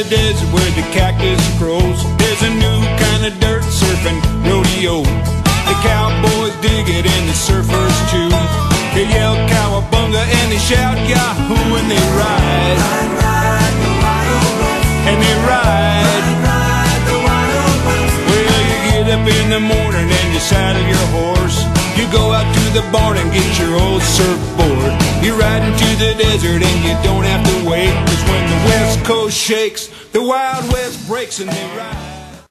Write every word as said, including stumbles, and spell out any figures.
desert where the cactus grows. There's a new kind of dirt surfing rodeo. The cowboys dig it and the surfers too. They yell cowabunga and they shout yahoo and they ride. And they ride. Well, you get up in the morning and you saddle your horse. You go out to the barn and get your old surfboard. You ride into the desert and you don't have to wait, 'cause when the West Coast shakes, the Wild West breaks and they ride.